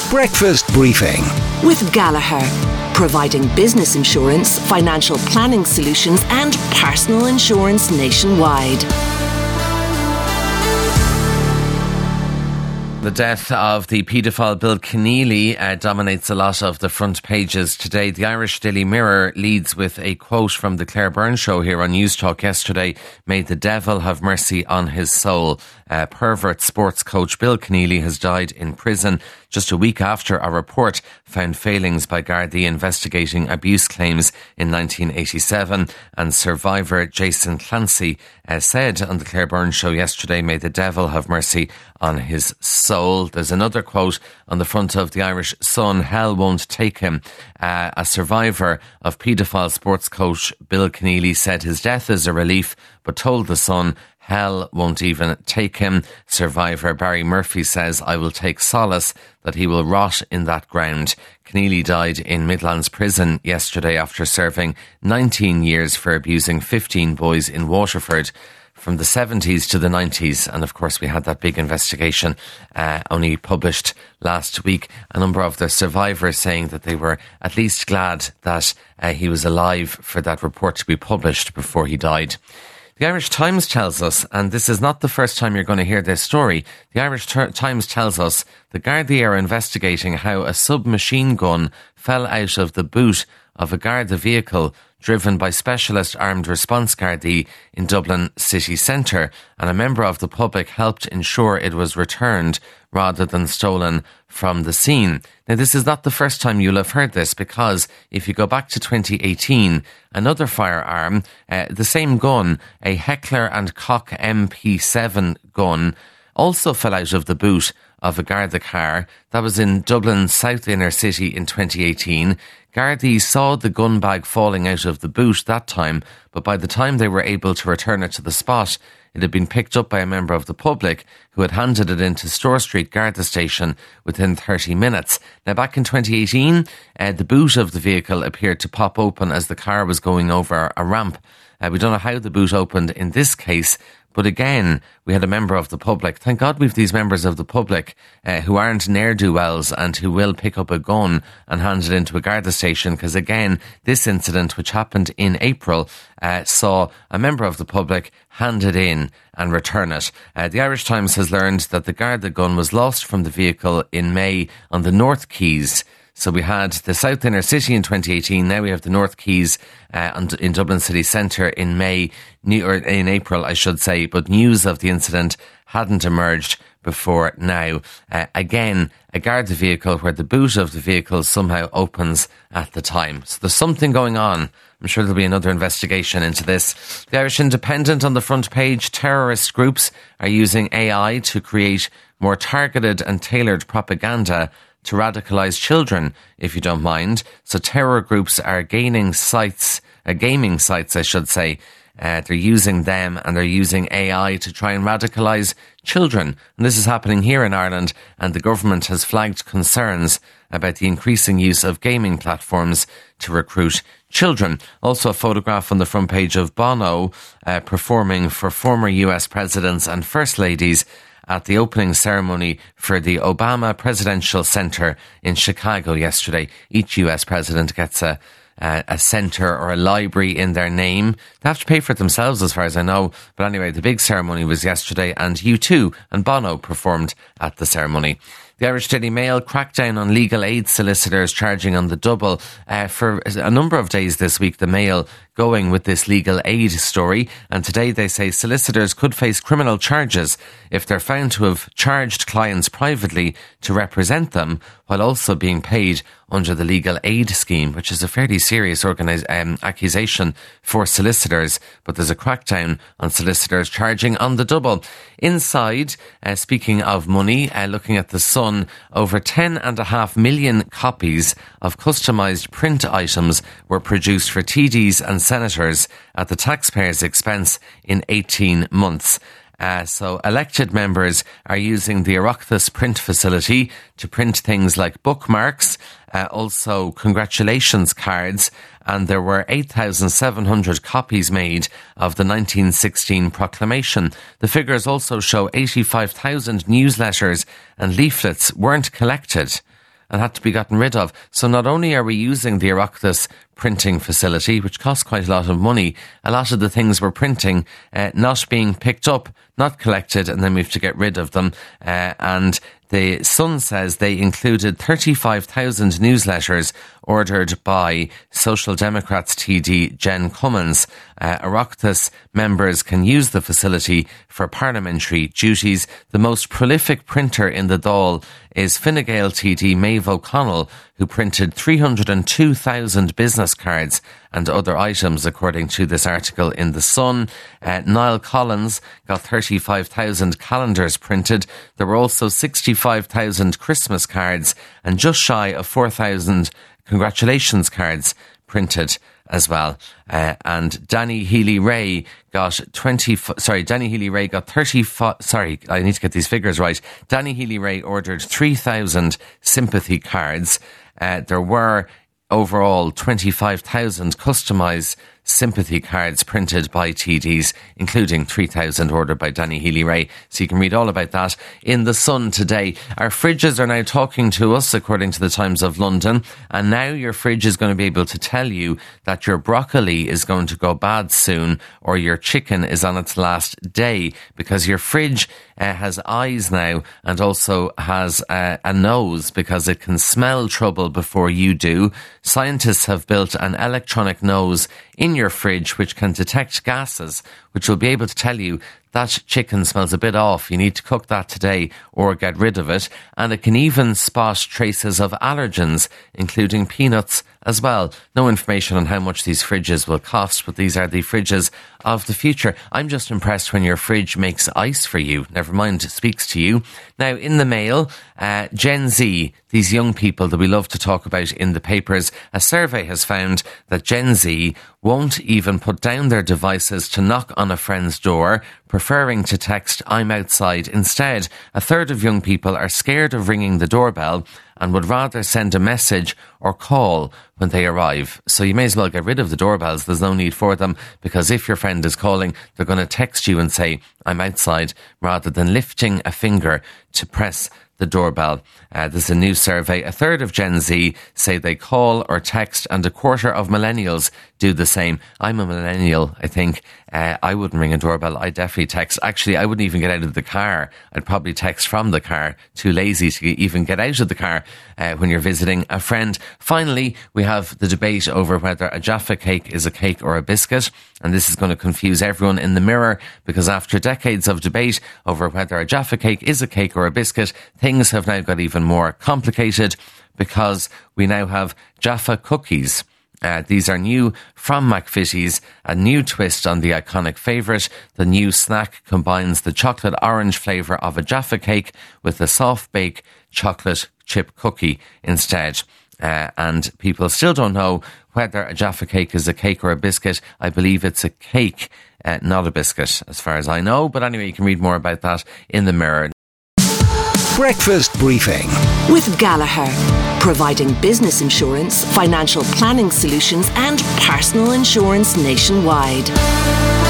Breakfast Briefing with Gallagher, providing business insurance, financial planning solutions and personal insurance nationwide. The death of the paedophile Bill Keneally dominates a lot of the front pages today. The Irish Daily Mirror leads with a quote from the Claire Byrne show here on News Talk yesterday. May the devil have mercy on his soul. Pervert sports coach Bill Keneally has died in prison just a week after a report found failings by Gardaí investigating abuse claims in 1987. And survivor Jason Clancy said on the Claire Byrne show yesterday, may the devil have mercy on his soul. There's another quote on the front of the Irish Sun, hell won't take him. A survivor of paedophile sports coach Bill Keneally said his death is a relief, but told the Sun hell won't even take him. Survivor Barry Murphy says, I will take solace that he will rot in that ground. Keneally died in Midlands Prison yesterday after serving 19 years for abusing 15 boys in Waterford from the 70s to the 90s. And of course, we had that big investigation only published last week. A number of the survivors saying that they were at least glad that he was alive for that report to be published before he died. The Irish Times tells us, and this is not the first time you're going to hear this story, the Irish Times tells us the Gardaí are investigating how a submachine gun fell out of the boot of a Garda vehicle driven by Specialist Armed Response Gardaí in Dublin city centre, and a member of the public helped ensure it was returned rather than stolen from the scene. Now, this is not the first time you'll have heard this, because if you go back to 2018, another firearm, the same gun, a Heckler and Koch MP7 gun, also fell out of the boot of a Garda car that was in Dublin's south inner city in 2018. Gardaí saw the gun bag falling out of the boot that time, but by the time they were able to return it to the spot, it had been picked up by a member of the public who had handed it into Store Street Garda Station within 30 minutes. Now, back in 2018, the boot of the vehicle appeared to pop open as the car was going over a ramp. We don't know how the boot opened in this case, but again, we had a member of the public. Thank God we've these members of the public who aren't ne'er-do-wells and who will pick up a gun and hand it into a Garda station, because again, this incident, which happened in April, saw a member of the public hand it in and return it. The Irish Times has learned that the Garda gun was lost from the vehicle in May on the North Quays. So we had the South Inner City in 2018. Now we have the North Quays in Dublin city centre in in April, I should say. But news of the incident hadn't emerged before now. Again, a Garda vehicle where the boot of the vehicle somehow opens at the time. So there's something going on. I'm sure there'll be another investigation into this. The Irish Independent on the front page, terrorist groups are using AI to create more targeted and tailored propaganda to radicalise children, if you don't mind. So terror groups are gaming sites, I should say. They're using them and they're using AI to try and radicalise children. And this is happening here in Ireland, and the government has flagged concerns about the increasing use of gaming platforms to recruit children. Also a photograph on the front page of Bono performing for former US presidents and first ladies at the opening ceremony for the Obama Presidential Center in Chicago yesterday. Each US president gets a centre or a library in their name. They have to pay for it themselves, as far as I know. But anyway, the big ceremony was yesterday, and U2 and Bono performed at the ceremony. The Irish Daily Mail crackdown on legal aid solicitors charging on the double. For a number of days this week, the Mail going with this legal aid story. And today they say solicitors could face criminal charges if they're found to have charged clients privately to represent them while also being paid under the legal aid scheme, which is a fairly serious accusation for solicitors. But there's a crackdown on solicitors charging on the double. Inside, speaking of money, looking at the Sun, over 10.5 million copies of customised print items were produced for TDs and senators at the taxpayers' expense in 18 months. So elected members are using the Oireachtas print facility to print things like bookmarks, also congratulations cards, and there were 8,700 copies made of the 1916 proclamation. The figures also show 85,000 newsletters and leaflets weren't collected. and had to be gotten rid of. So not only are we using the Oireachtas printing facility, which costs quite a lot of money, a lot of the things we're printing not being picked up, not collected, and then we have to get rid of them. And the Sun says they included 35,000 newsletters ordered by Social Democrats TD Jen Cummins. Oireachtas members can use the facility for parliamentary duties. The most prolific printer in the Dáil is Fine Gael TD Maeve O'Connell, who printed 302,000 business cards and other items, according to this article in The Sun. Niall Collins got 35,000 calendars printed. There were also 65,000 Christmas cards and just shy of 4,000 congratulations cards printed as well. And Danny Healy-Rae got Danny Healy-Rae got 35, I need to get these figures right. Danny Healy-Rae ordered 3,000 sympathy cards. There were overall 25,000 customised sympathy cards printed by TDs, including 3,000 ordered by Danny Healy-Rae. So you can read all about that in The Sun today. Our fridges are now talking to us, according to the Times of London, and now your fridge is going to be able to tell you that your broccoli is going to go bad soon, or your chicken is on its last day, because your fridge has eyes now and also has a nose, because it can smell trouble before you do. Scientists have built an electronic nose in your fridge which can detect gases, which will be able to tell you that chicken smells a bit off, you need to cook that today or get rid of it. And it can even spot traces of allergens, including peanuts as well. No information on how much these fridges will cost, but these are the fridges of the future. I'm just impressed when your fridge makes ice for you, never mind speaks to you. Now, in the Mail, Gen Z, these young people that we love to talk about in the papers, a survey has found that Gen Z won't even put down their devices to knock on a friend's door, preferring to text "I'm outside" instead. A third of young people are scared of ringing the doorbell and would rather send a message or call when they arrive. So you may as well get rid of the doorbells. There's no need for them, because if your friend is calling, they're going to text you and say "I'm outside," rather than lifting a finger to press the doorbell. There's a new survey. A third of Gen Z say they call or text, and a quarter of millennials do the same. I'm a millennial, I think. I wouldn't ring a doorbell. I'd definitely text. Actually, I wouldn't even get out of the car. I'd probably text from the car. Too lazy to even get out of the car when you're visiting a friend. Finally, we have the debate over whether a Jaffa cake is a cake or a biscuit. And this is going to confuse everyone in the Mirror, because after decades of debate over whether a Jaffa cake is a cake or a biscuit, things have now got even more complicated, because we now have Jaffa cookies. These are new from McVitie's, a new twist on the iconic favourite. The new snack combines the chocolate orange flavour of a Jaffa cake with a soft bake chocolate chip cookie instead. And people still don't know whether a Jaffa cake is a cake or a biscuit. I believe it's a cake, not a biscuit, as far as I know. But anyway, you can read more about that in the Mirror. Breakfast Briefing with Gallagher, providing business insurance, financial planning solutions and personal insurance nationwide.